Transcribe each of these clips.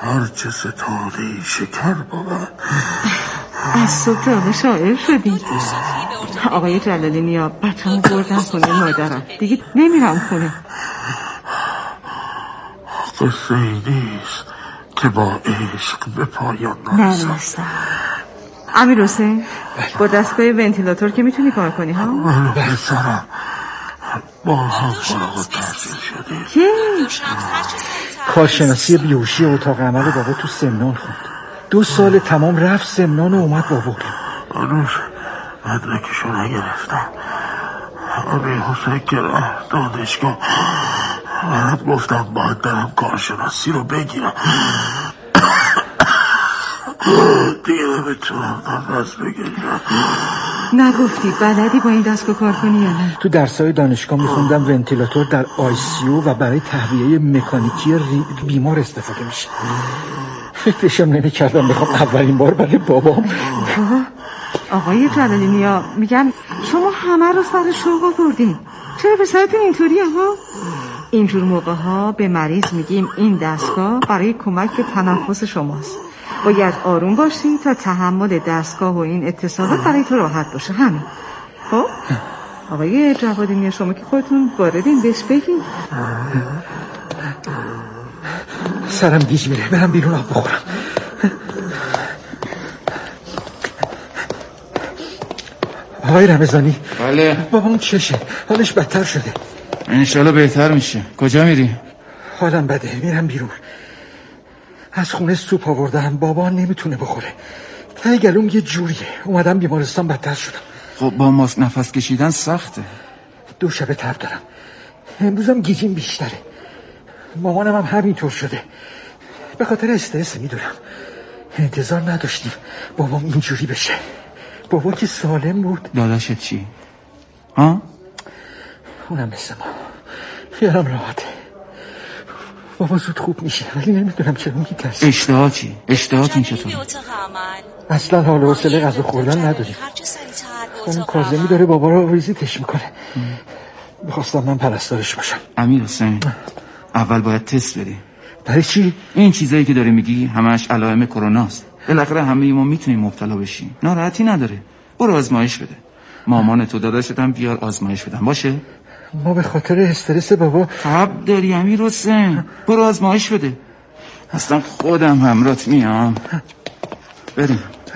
هرچه ستاره شکر بود. از صبح تا شاعر شدی. آقای جلالی نیا بچه‌مو بردم خونه مادرم، دیگه نمیرم خونه. قصه ای نیست که با عشق به پایان نرسد. امیر حسین با دستگاه ونتیلاتور که میتونی کار کنی ها؟ من پسرم با هم فارغ التحصیل شدیم. که؟ کارشناسی بیهوشی اتاق عمل بابا تو سمنان خوند. 2 سال تمام رفت سمنان و اومد بابا. هنوز مدرکشو نگرفتم. امیر حسین که رفت دانشگاه من گفتم باید برم کارشناسی رو بگیرم. دیگه نمیتونم نفس بگیرم. نگفتی بلدی با این دستگاه کار کنی یا نه؟ تو درسای دانشگاه میخوندم ونتیلاتور در ICU و برای تهویه مکانیکی بیمار استفاده میشه. فکرشم نمیکردم بخوام اولین بار برای بابام. آقای جلالی نیا میگم شما همه رو سر شوق آوردین، چرا پسرتون اینطوریه ها؟ اینجور موقع ها به مریض میگیم این دستگاه برای کمک به تنفس شماست، باید آروم باشی تا تحمل دستگاه و این اتصالات برای تو راحت باشه. همین. خب آقای جوادی نیا شما که خودتون واردین بهش بگین. سرم گیج میره، برم بیرون آب بخورم. آقای رمضانی. بله. بابام چشه؟ حالش بدتر شده. انشالله بهتر میشه. کجا میری؟ حالم بده، میرم بیرون. از خونه سوپ آوردم، بابا نمیتونه بخوره. ته گلوم یه جوریه، اومدم بیمارستان بدتر شدم. خب با ماسک نفس کشیدن سخته. 2 شبه تب دارم، امروزم گیجیم بیشتره. مامانم هم همینطور شده، به خاطر استرس. میدونم انتظار نداشتیم بابام اینجوری بشه. بابا که سالم بود. داداشت چی؟ ها؟ اونم مثل ما، خیالم راحته. بابا زود خوب میشه ولی نمیدونم چرا میترسم. اشتهاتون چطور؟ اصلا حال و حوصله غذا خوردن نداریم. اون کاظمی داره بابا رو ویزیتش میکنه. میخواستم من پرستارش باشم. امیر حسین اول باید تست بدی. برای چی؟ این چیزایی که داری میگی همش علائم کروناست. بالاخره همه ما میتونیم مبتلا بشیم. ناراحتی نداره، برو آزمایش بده. مامان تو داداشت هم بیار آزمایش بدن باشه. ما به خاطر استرس بابا تب داری امیر حسین، برو آزمایش بده. اصلا خودم همراهت میام. بریم.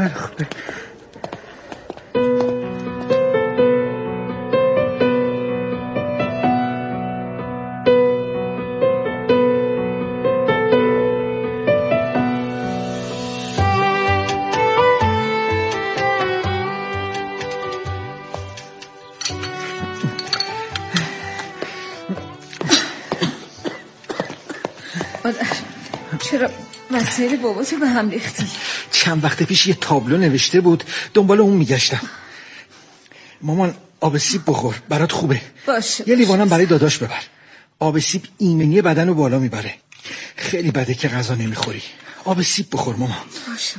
چرا مسائل باباتو به هم ریختی؟ چند وقت پیش یه تابلو نوشته بود، دنبال اون میگشتم. مامان آب سیب بخور، برات خوبه. باشه. یه لیوانم برای داداش ببر. آب سیب ایمنی بدن رو بالا میبره. خیلی بده که غذا نمیخوری. آب سیب بخور مامان. باشه.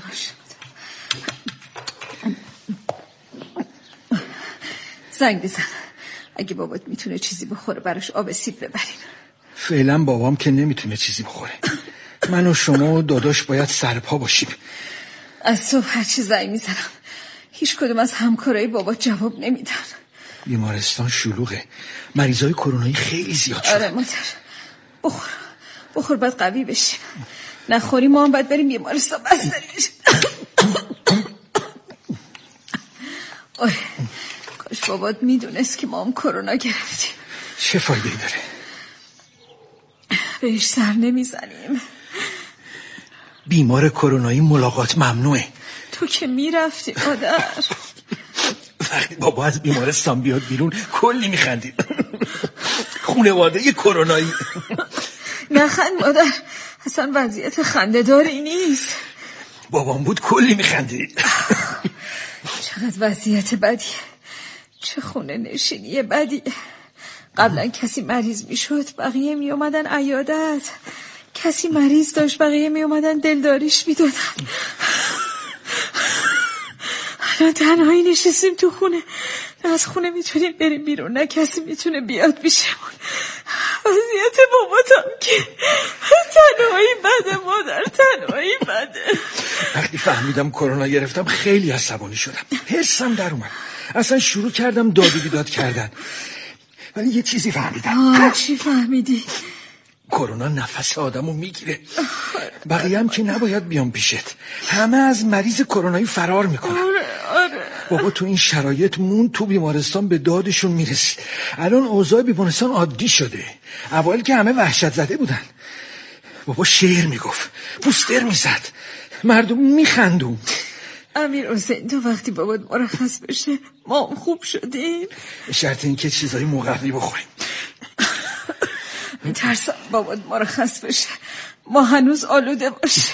زنگ بزن اگه بابات میتونه چیزی بخوره براش آب سیب ببرین. فعلا بابام که نمیتونه چیزی بخوره. من و شما و داداش باید سرپا باشیم. از صبح هرچی زنگ میزنم هیچ کدوم از همکارای بابا جواب نمیدن. بیمارستان شلوغه، مریضای کرونایی خیلی زیاد شده. آره مادر، بخور باید قوی بشیم. نخوری ما هم باید بریم بیمارستان بستری بشیم. کاش بابات میدونست که ما هم کرونا گرفتیم. چه فایده داره؟ بهش سر نمیزنیم. بیمار کرونایی ملاقات ممنوعه. تو که میرفتی مادر. وقتی بابا از بیمارستان بیاد بیرون کلی میخندید. خونواده کرونایی. نخند مادر، اصلا وضعیت خنده‌داری نیست. بابام بود کلی میخندید. چقدر وضعیت بدیه، چه خونه نشینی بدیه. قبلا کسی مریض میشد بقیه میومدن عیادت، کسی مریض داشت بقیه میومدن دلداریش میدادن. الان تنهایی نشستیم تو خونه، نه از خونه میتونیم بریم بیرون نه کسی میتونه بیاد پیشمون. وضعیت باباتم که تنهایی بده مادر، تنهایی فهمیدم کرونا گرفتم خیلی عصبانی شدم، حسم در اومد، اصلا شروع کردم داد و بیداد کردن. ولی یه چیزی فهمیدم. چی فهمیدی؟ کرونا نفس آدمو میگیره. بقیه هم که نباید بیان پیشت، همه از مریض کرونایی فرار میکنن. آره. بابا تو این شرایط مون تو بیمارستان به دادشون میرسید. الان اوضاع بیمارستان عادی شده، اوایل که همه وحشت زده بودن. بابا شعر میگفت، پوستر میزد، مردم میخندون. امیر حسین تو وقتی بابات مرخص بشه ما خوب شدیم؟ شرط این که چیزایی مقوی بخوریم. میترسم بابات مرخص بشه ما هنوز آلوده باشیم.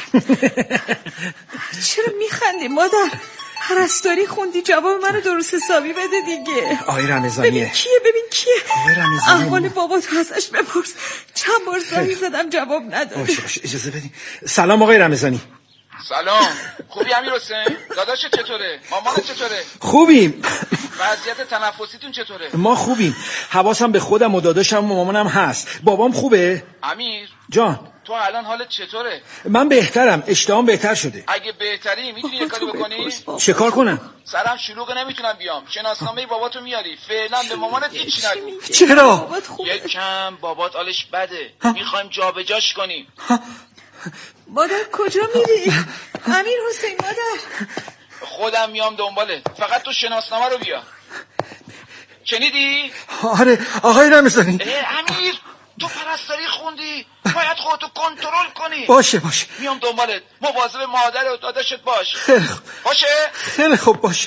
چرا میخندی مادر؟ پرستاری خوندی، جواب منو درست حسابی بده دیگه. آقای رمضانیه. ببین کیه آقای رمضانی. احوال بابات ازش بپرس. چند بار زنگ زدم جواب نداد. باشه اجازه بدین. سلام آقای رمضانی. سلام، خوبی امیر حسین؟ داداش چطوره؟ مامان چطوره؟ خوبیم. وضعیت تنفسیتون چطوره؟ ما خوبیم، حواسم به خودم و داداشم و مامانم هست. بابام خوبه؟ امیر جان تو الان حالت چطوره؟ من بهترم، اشتهام بهتر شده. اگه بهتری میتونی یه کاری بکنی؟ چه کار کنم؟ سرم شلوغه نمیتونم بیام. شناسنامه باباتو میاری. فعلا به مامانت هیچ نگو. چرا؟ یکم بابات حالش بده. میخوایم جابجاش کنیم. مادر کجا میری؟ امیر حسین مادر. خودم میام دنباله، فقط تو شناسنامه رو بیار. شنیدی؟ آره آقای رمضانی. امیر تو پرستاری خوندی، باید خودتو کنترل کنی. باشه میام دنبالت، مواظب مادر و داداشت باش. خیلی خوب. باشه؟ خیلی خوب باشه.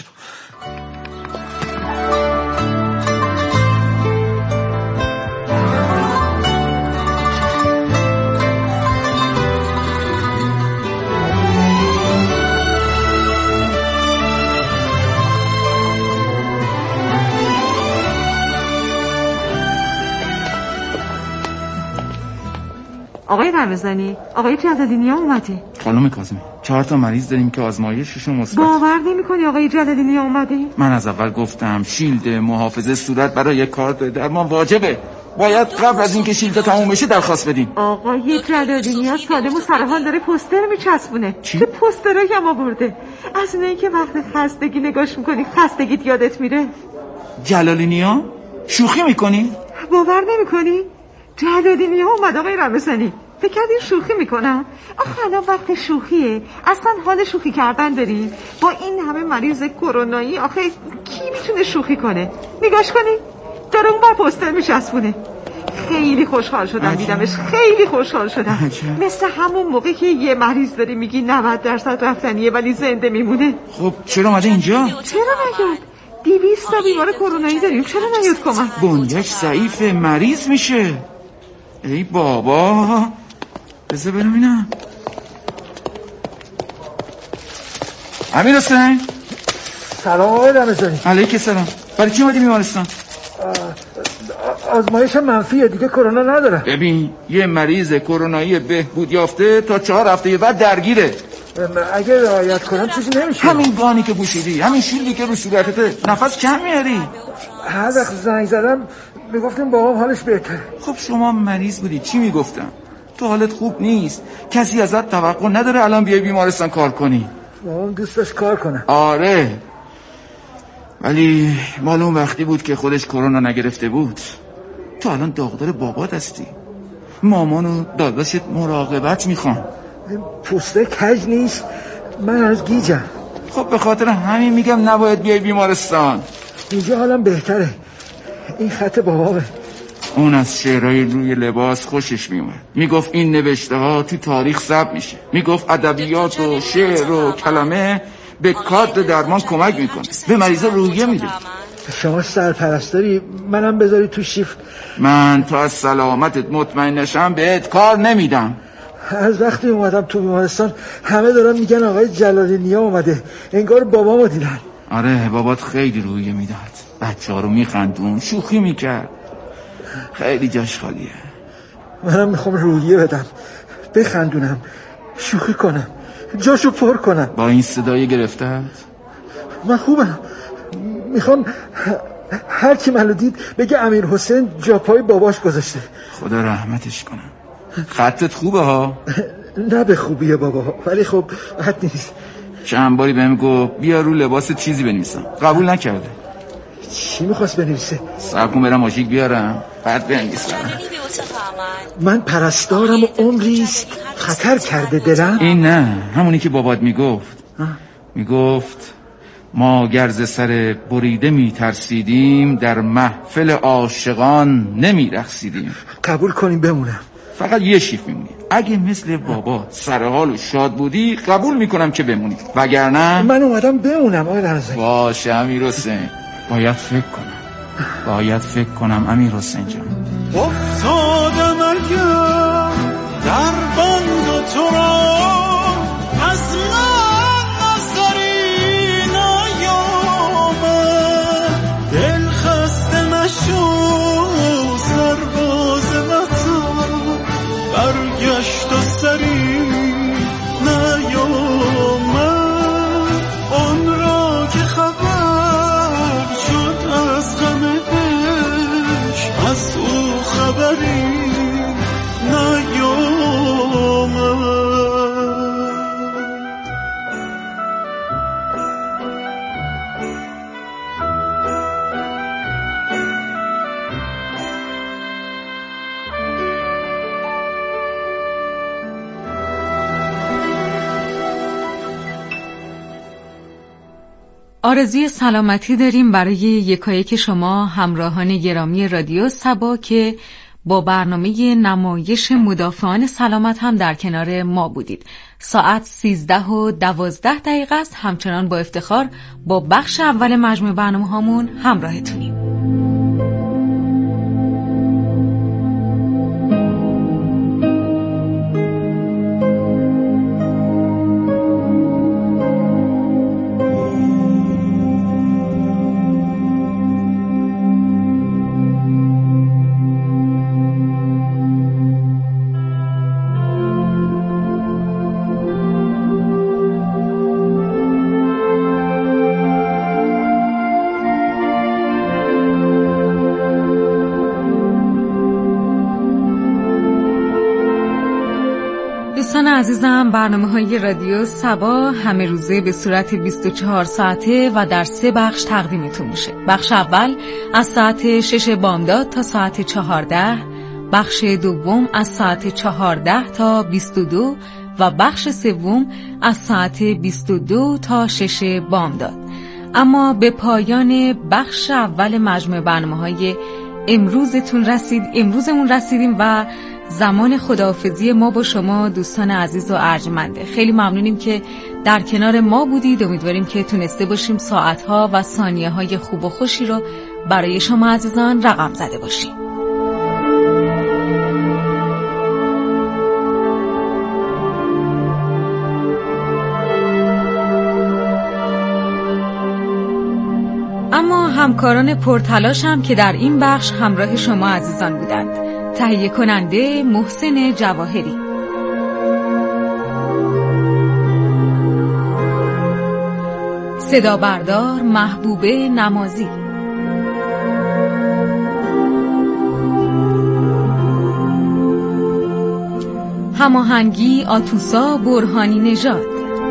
آقای رمضانی، آقای جلالینی اومده. خانم کاظمی 4 تا مریض داریم که آزمایششون مثبت. باور نمی‌کنی آقای جلالینی اومده؟ من از اول گفتم شیلد محافظه صورت برای کارت درمان واجبه. باید قبل از اینکه شیلد تموم بشه درخواست بدیم. آقای جلالینی سالم و سرحال داره پوستر میچسبونه. چی؟ چه پوسترایی هم آورده؟ از اینایی که وقت خستگی نگاش میکنی خستگیت یادت میره. جلالینیا شوخی میکنی؟ باور نمی‌کنی؟ جلالینی اومد آقای رمضانی. فکر کردین شوخی میکنم؟ آخه الان وقت شوخیه، اصلا حال شوخی کردن داری؟ با این همه مریض کرونایی آخه کی میتونه شوخی کنه؟ نگاش کنی داره اون بر پوستر میچسبونه. خیلی خوشحال شدم دیدمش، خیلی خوشحال شدم. مثل همون موقع که یه مریض داری میگی 90% رفتنیه ولی زنده میمونه. خب چرا اومده اینجا؟ چرا نیاد؟ 200 تا بیمار کرونایی داریم، چرا نیاد کمک؟ بنیش ضعیف مریض میشه. ای بابا بذار ببینم. امیر حسین. سلام آقای رمضانی. علیک سلام. برای چی اومدی بیمارستان؟ آزمایش منفیه دیگه، کرونا نداره. ببین یه مریض کرونایی بهبود یافته تا 4 هفته بعد درگیره. اگه رعایت کنم چیزی نمیشه. همین گانی که پوشیدی، همین شیلدی که رو صورتته، نفس کم میاری. هر وقت زنگ زدم میگفتیم بابام حالش بهتره. خب شما مریض بودی، چی میگفتم؟ تو حالت خوب نیست، کسی ازت توقع نداره الان بیای بیمارستان کار کنی. بابام دوست داشت کار کنه. آره ولی معلوم وقتی بود که خودش کرونا نگرفته بود. تو الان داغدار بابات هستی، مامان و داداشت مراقبت میخوان. پوسته کج نیست، من هنوز گیجم. خب به خاطر همین میگم نباید بیای بیمارستان. اینجا حالم بهتره. این خط بابامه. اون از شعرهای روی لباس خوشش میومد، میگفت این نوشته ها تو تاریخ ثبت میشه، میگفت ادبیات و شعر و کلمه به کادر درمان کمک میکنه، به مریضا روحیه میده. شما سرپرستاری، منم بذاری تو شیفت. من تا از سلامتت مطمئن نشم بهت کار نمیدم. از وقتی اومدم تو بیمارستان همه دارن میگن آقای جلالینیا اومده، انگار بابامو دیدن. آره بابات خیلی روحیه میداد، بچه‌ها رو میخندون، شوخی میکرد، خیلی جاش خالیه. منم میخوام روحیه بدم، بخندونم، شوخی کنم، جاشو پر کنم. با این صدای گرفتت من خوبم. میخوام هر کی منو دید بگه امیر حسین جا پای باباش گذاشته. خدا رحمتش کنم. خطت خوبه ها؟ نه به خوبیه بابا، ولی خب بد نیست. چند باری بهم گفت بیا رو لباس چیزی بنویسم، قبول نکرده. چی میخواست بنویسه؟ صبر کن برم ماژیک بیارم بعد بنویسم. من پرستارم و عمریست خطر کرده دلم. این نه، همونی که بابات میگفت ما گرز سر بریده میترسیدیم، در محفل عاشقان نمیرقصیدیم. قبول کنیم بمونم. فقط یه شیف میمونی. اگه مثل بابا سرحال و شاد بودی قبول میکنم که بمونی، وگرنه من اومدم بمونم. آقای رمضانی باشه امیرحسین، باید فکر کنم امیرحسین جان. افتادم اگر در بند تو را از من نظری نیامد، دل خسته مشو سرباز وطن برگشت و سری نیامد، آن را که خبر شد از غم عشق از او خبری نیامد. آرزوی سلامتی داریم برای یکایک شما همراهان گرامی رادیو صبا که با برنامه نمایش مدافعان سلامت هم در کنار ما بودید. ساعت 13:12 است. همچنان با افتخار با بخش اول مجموع برنامه هامون همراهتونیم. دوستان عزیزم، برنامه‌های رادیو صبا همه روزه به صورت 24 ساعته و در 3 بخش تقدیمتون میشه. بخش اول از ساعت 6 بامداد تا ساعت 14، بخش دوم از ساعت 14 تا 22 و بخش سوم از ساعت 22 تا 6 بامداد. اما به پایان بخش اول مجموع برنامه‌های امروزمون رسیدیم و زمان خداحافظی ما با شما دوستان عزیز و ارجمنده. خیلی ممنونیم که در کنار ما بودید. امیدواریم که تونسته باشیم ساعتها و ثانیه‌های خوب و خوشی رو برای شما عزیزان رقم زده باشیم. اما همکاران پرتلاش هم که در این بخش همراه شما عزیزان بودند. تهیه کننده محسن جواهری، صدا بردار محبوبه نمازی، هماهنگی آتوسا برهانی نژاد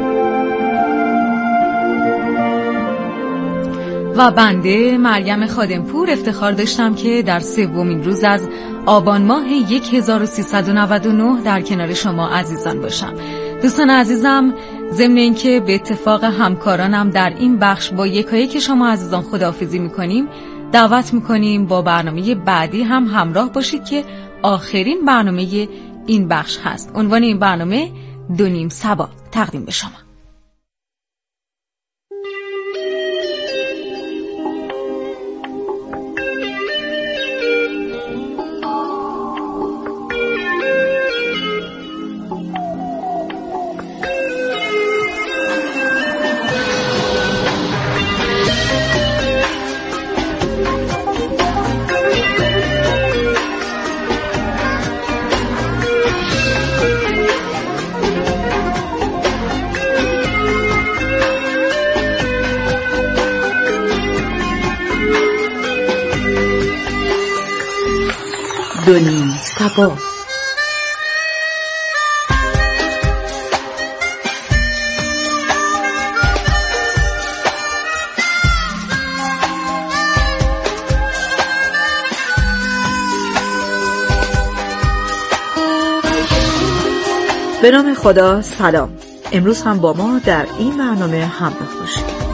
و بنده مریم خادمپور افتخار داشتم که در 3مین روز از آبان ماه 1399 در کنار شما عزیزان باشم. دوستان عزیزم، ضمن اینکه به اتفاق همکارانم در این بخش با یکایک شما عزیزان خداحافظی میکنیم، دعوت میکنیم با برنامه بعدی هم همراه باشید که آخرین برنامه این بخش هست. عنوان این برنامه 2 صبا تقدیم به شما. دونیم صبا. به نام خدا. سلام. امروز هم با ما در این برنامه همراه باشید.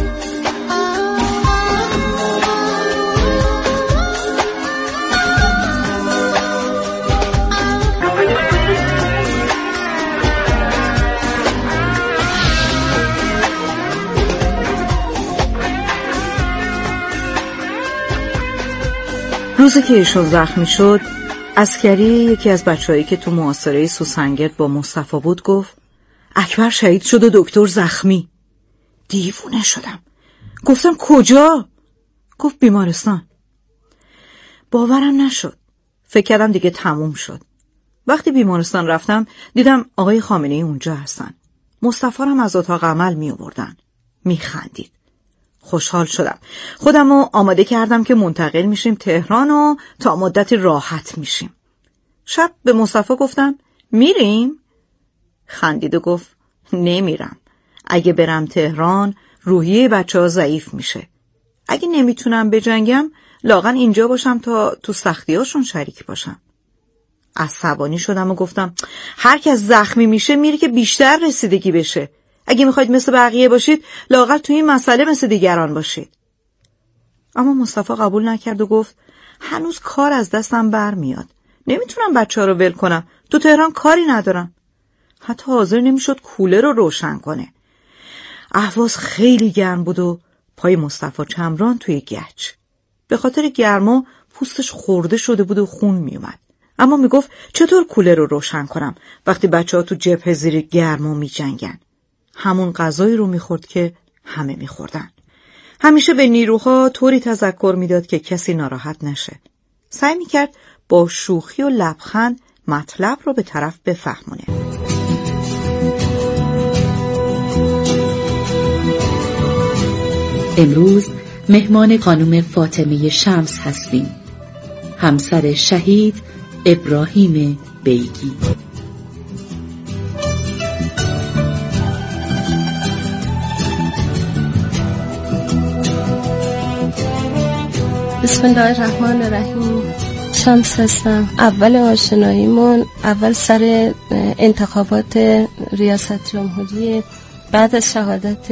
روزی که ایشون زخمی شد، عسکری، یکی از بچه‌هایی که تو محاصره سوسنگرد با مصطفی بود، گفت اکبر شهید شد و دکتر زخمی. دیوونه شدم. گفتم کجا؟ گفت بیمارستان. باورم نشد. فکر کردم دیگه تموم شد. وقتی بیمارستان رفتم دیدم آقای خامنه‌ای اونجا هستن. مصطفی هم از اتاق عمل می آوردن. می خندید. خوشحال شدم. خودمو آماده کردم که منتقل میشیم تهران و تا مدتی راحت میشیم. شب به مصطفی گفتم میریم؟ خندید و گفت نمیرم. اگه برم تهران روحیه بچه‌ها ضعیف میشه. اگه نمیتونم بجنگم لااقل اینجا باشم تا تو سختیاشون شریک باشم. عصبانی شدم و گفتم هر کس زخمی میشه میره که بیشتر رسیدگی بشه. اگه میخواید مثل بقیه باشید لااقل تو این مسئله مثل دیگران باشید. اما مصطفی قبول نکرد و گفت هنوز کار از دستم برمیاد. نمیتونم بچه‌ها رو ول کنم. تو تهران کاری ندارم. حتی حاضر نمیشد کولر رو روشن کنه. اهواز خیلی گرم بود و پای مصطفی چمران توی گچ. به خاطر گرما پوستش خورده شده بود و خون میومد. اما میگفت چطور کولر رو روشن کنم وقتی بچه‌ها تو جبهه زیر گرما میجنگن. همون غذایی رو میخورد که همه میخوردن. همیشه به نیروها طوری تذکر میداد که کسی ناراحت نشه. سعی میکرد با شوخی و لبخند مطلب رو به طرف بفهمونه. امروز مهمان خانم فاطمه شمس هستیم، همسر شهید ابراهیم بیگی. بسم الله الرحمن الرحیم. شمس هستم. اول آشناییمون اول سر انتخابات ریاست جمهوری بعد از شهادت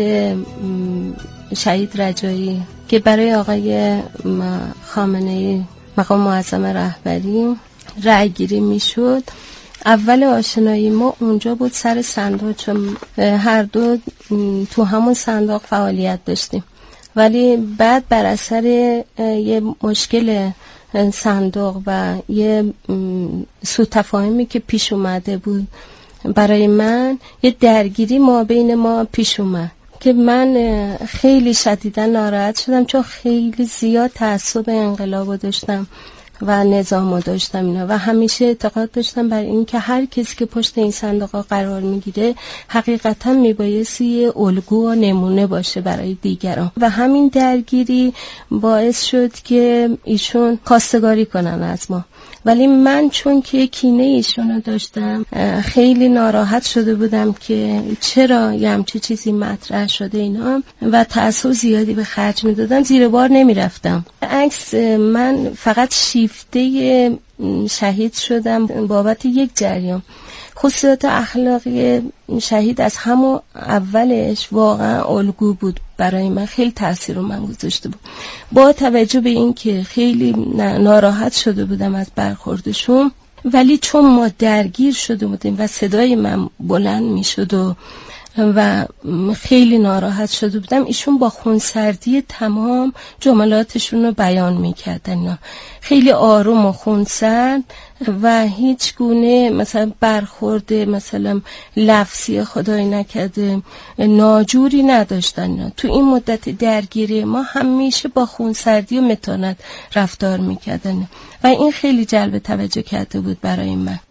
شهید رجایی که برای آقای خامنه‌ای مقام معظم رهبری رأی گیری میشد. اول آشنایی ما اونجا بود سر صندوق، چون هر دو تو همون صندوق فعالیت داشتیم. ولی بعد بر اثر یه مشکل صندوق و یه سوء تفاهمی که پیش اومده بود برای من، یه درگیری ما بین ما پیش اومد که من خیلی شدیدا ناراحت شدم، چون خیلی زیاد تعصب انقلابو داشتم و نظامو داشتم اینا و همیشه اعتقاد داشتم بر این که هر کسی که پشت این صندوق قرار میگیره حقیقتا میبایستی الگو و نمونه باشه برای دیگران و همین درگیری باعث شد که ایشون خواستگاری کنن از ما. ولی من چون که کینه ایشونو داشتم خیلی ناراحت شده بودم که چرا یه همچی چیزی مطرح شده اینا و تعصب زیادی به خرج میدادم، زیر بار نمیرفتم. عکس من فقط شیفته شهید شدم بابت یک جریان. خصوصیات اخلاقی شهید از همون اولش واقعا الگو بود برای من، خیلی تاثیر رو من گذاشته بود. با توجه به این که خیلی ناراحت شده بودم از برخوردشون، ولی چون ما درگیر شده بودیم و صدای من بلند می شد و خیلی ناراحت شده بودم، ایشون با خونسردی تمام جملاتشون رو بیان میکردن. خیلی آروم و خونسرد و هیچ گونه مثلا برخورد مثلا لفظی خدای نکرده ناجوری نداشتن. تو این مدت درگیری ما همیشه با خونسردی و متانت رفتار میکردن و این خیلی جلب توجه کرده بود برای من.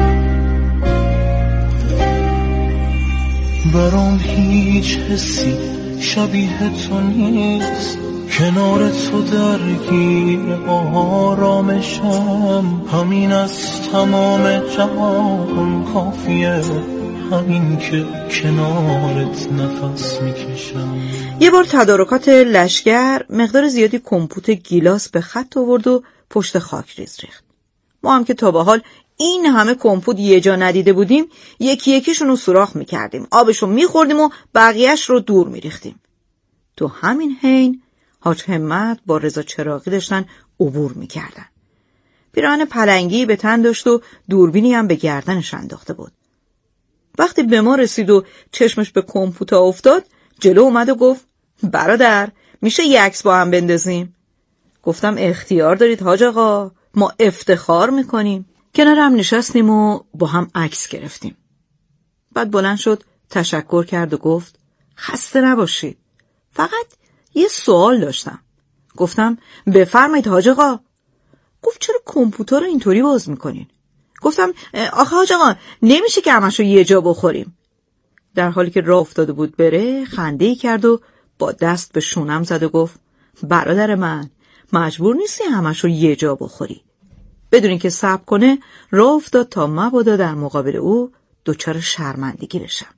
برام هیچ حسی شبیه تو نیست، کنار تو درگیر آرامشم، همین از تمام جهان کافیه، همین که کنارت نفس میکشم. یه بار تدارکات لشگر مقدار زیادی کمپوت گیلاس به خط آورد و پشت خاک ریز ریخت. ما هم که تا به حال این همه کمپوت یه جا ندیده بودیم، یکی یکیشون رو سوراخ میکردیم، آبشو میخوردیم و بقیهش رو دور میریختیم. تو همین حین حاج همت با رضا چراغی داشتن عبور میکردن. پیراهن پلنگی به تن داشت و دوربینی هم به گردنش انداخته بود. وقتی به ما رسید و چشمش به کمپوتا افتاد، جلو اومد و گفت برادر میشه یه عکس با هم بندازیم؟ گفتم اختیار دارید حاج آقا، ما افتخار میکنیم. کنار هم نشستیم و با هم عکس گرفتیم. بعد بلند شد تشکر کرد و گفت خسته نباشید، فقط یه سوال داشتم. گفتم بفرمایید حاج آقا. گفت چرا کامپیوتر رو اینطوری باز میکنین؟ گفتم آخه حاج آقا نمیشه که همشو یه جا بخوریم. در حالی که راه افتاده بود بره خنده‌ای کرد و با دست به شونم زد و گفت برادر من مجبور نیستی همشو یه جا بخوری. بدون اینکه صبر کنه راه افتاد تا مبادا در مقابل او دچار شرمندگی بشم.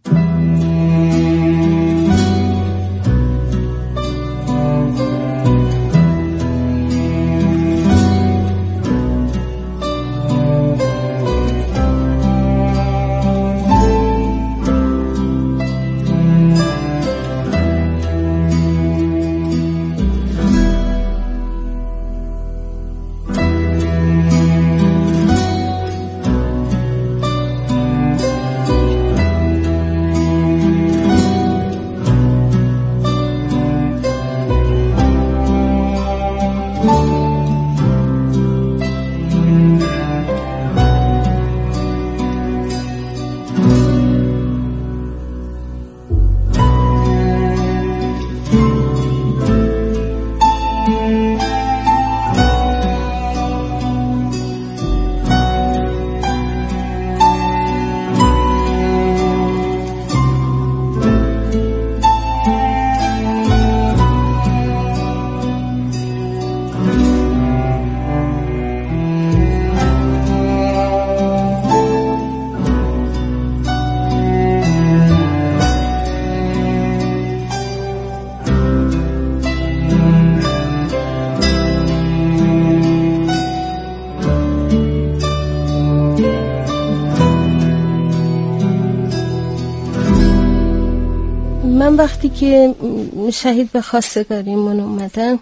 وقتی که شهید به خواستگاریمون اومدن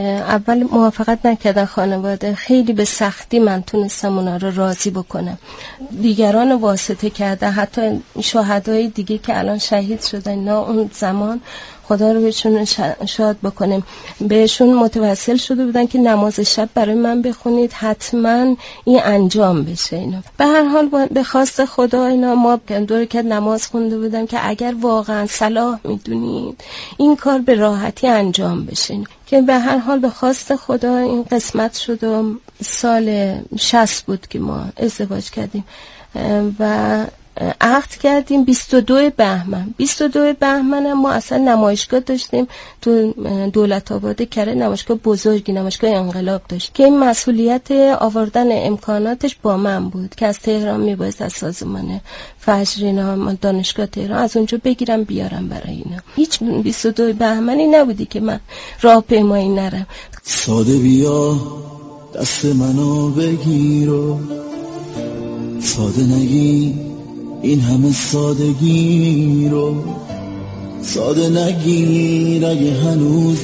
اول موافقت نکردن خانواده، خیلی به سختی من تونستم اونا رو راضی بکنم. دیگران واسطه کرده، حتی شهدای دیگه که الان شهید شدن اینا اون زمان خدا رو بهشون شاد بکنیم بهشون متوسل شده بودن که نماز شب برای من بخونید، حتما این انجام بشه. اینا به هر حال به خواست خدا اینا ما دور که نماز خونده بودم که اگر واقعا صلاح میدونید این کار به راحتی انجام بشه، که به هر حال به خواست خدا این قسمت شد و سال 60 بود که ما ازدواج کردیم و عقد کردیم 22 بهمن. 22 بهمن ما اصلا نمایشگاه داشتیم تو دولت آباد کره، نمایشگاه بزرگی، نمایشگاه انقلاب داشت که این مسئولیت آوردن امکاناتش با من بود که از تهران میبایست از سازمان فجر اینا دانشگاه تهران از اونجا بگیرم بیارم برای اینا. هیچ 22 بهمنی نبودی که من راهپیمایی نرم. ساده بیا دست منو بگیر و ساده نگی این همه سادگی رو، ساده نگیر اگه هنوز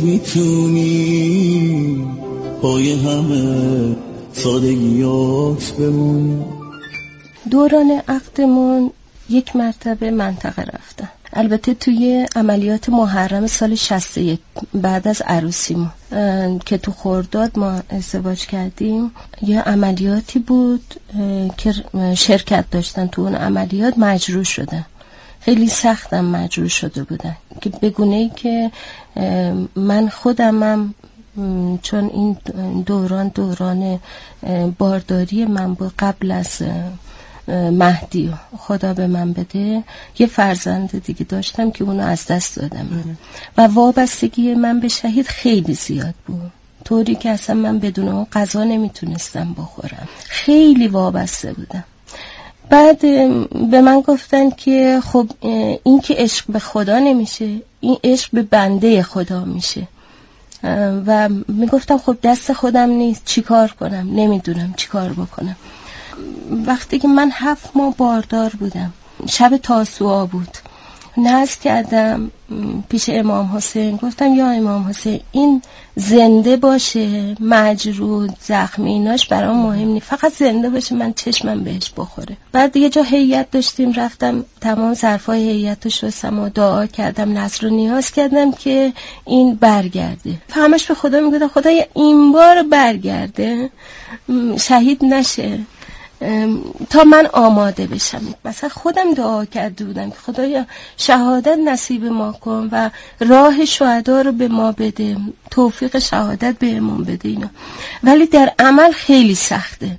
میتونی پای همه سادگیات بمون. دوران عقدمون یک مرتبه منطقه رفتن، البته توی عملیات محرم سال 61 بعد از عروسیمون که تو خرداد ما ازدواج کردیم، یه عملیاتی بود که شرکت داشتن تو اون عملیات مجروح شدن، خیلی سختم مجروح شده بودن که بگونه‌ای که من خودمم چون این دوران بارداری من بود قبل از مهدی خدا به من بده، یه فرزند دیگه داشتم که اونو از دست دادم و وابستگی من به شهید خیلی زیاد بود، طوری که اصلا من بدون اون غذا نمیتونستم بخورم، خیلی وابسته بودم. بعد به من گفتن که خب این که عشق به خدا نمیشه، این عشق به بنده خدا میشه و میگفتم خب دست خودم نیست، چی کار کنم، نمیدونم چی کار بکنم. وقتی که من 7 ماه باردار بودم، شب تاسوعا بود، نذر کردم پیش امام حسین، گفتم یا امام حسین این زنده باشه، مجروح زخمی ایناش برام مهم نیست، فقط زنده باشه من چشمم بهش بخوره. بعد یه جا هیئت داشتیم، رفتم تمام ظرفای هیئت رو شستم و دعا کردم، نذر و نیاز کردم که این برگرده. همش به خدا میگفتم خدایا این بار برگرده، شهید نشه تا من آماده بشم. مثلا خودم دعا کرده بودم که خدایا شهادت نصیب ما کن و راه شهدا رو به ما بده، توفیق شهادت بهمون بده اینا. ولی در عمل خیلی سخته.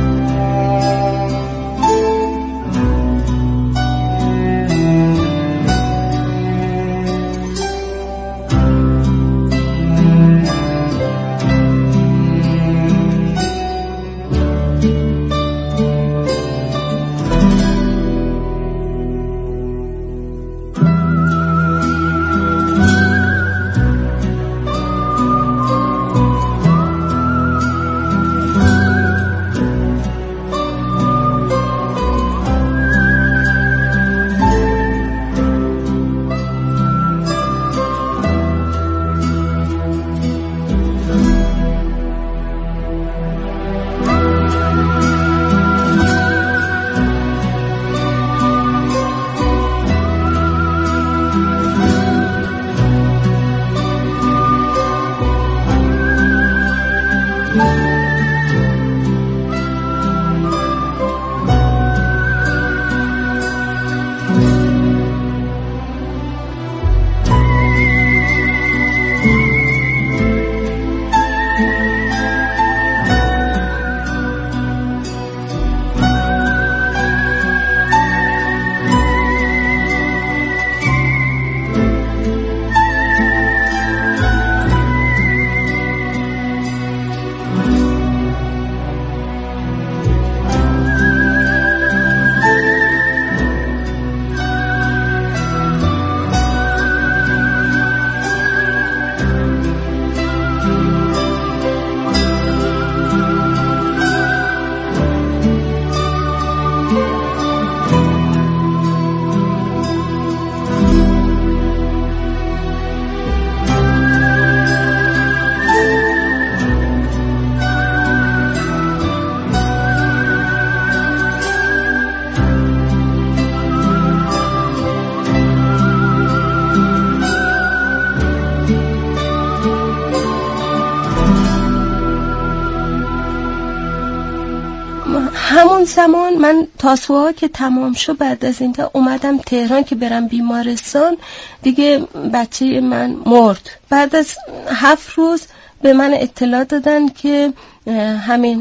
همون زمان من تاسوعا که تمام شد، بعد از اینکه اومدم تهران که برم بیمارستان، دیگه بچه من مرد. بعد از 7 روز به من اطلاع دادن که همین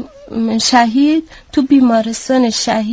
شهید تو بیمارستان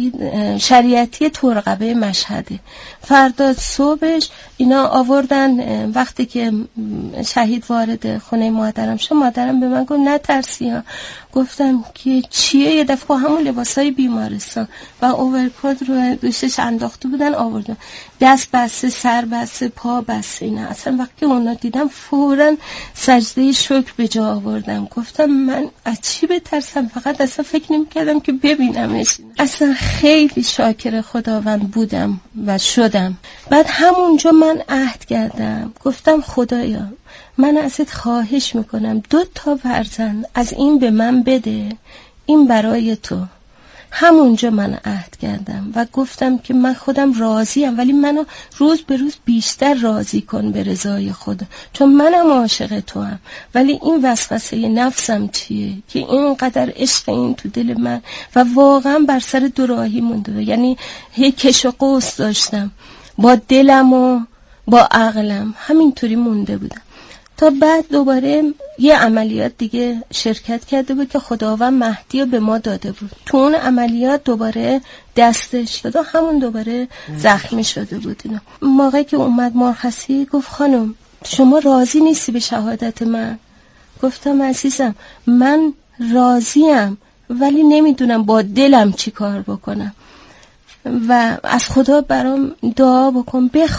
شریعتی ترقبه مشهده. فردا صبحش اینا آوردن. وقتی که شهید وارد خونه مادرم شد، مادرم به من گفت نترسی ها. گفتم که چیه؟ یه دفعه با همون لباسای بیمارستان و اوورکوت رو دوشش انداخته بودن آوردن، دست بسته، سر بسته، پا بسته. اینا اصلا وقتی اونا دیدم فوراً سجده شکر به جا آوردم. گفتم من از چی بترسم؟ فقط اصلا فکر نمی‌کردم که ببینمش. اصلا خیلی شاکر خداوند بودم و شدم. بعد همونجا من عهد کردم، گفتم خدایا من ازت خواهش میکنم 2 فرزند از این به من بده، این برای تو. همونجا من عهد کردم و گفتم که من خودم راضیم، ولی منو روز به روز بیشتر راضی کن به رضای خدا، چون منم عاشق تو هم. ولی این وسوسه نفسم چیه که اینقدر عشق این تو دل من و واقعا بر سر 2 راهی مونده. یعنی هی کش و قوس داشتم با دلم و با عقلم، همینطوری مونده بودم تا بعد دوباره یه عملیات دیگه شرکت کرده بود که خداوند مهدی رو به ما داده بود. تو اون عملیات دوباره دستش شد و همون دوباره زخمی شده بود. اینا موقعی که اومد مرخصی گفت خانم شما راضی نیستی به شهادت من؟ گفتم عزیزم من راضیم، ولی نمیدونم با دلم چی کار بکنم و از خدا برام دعا بکن،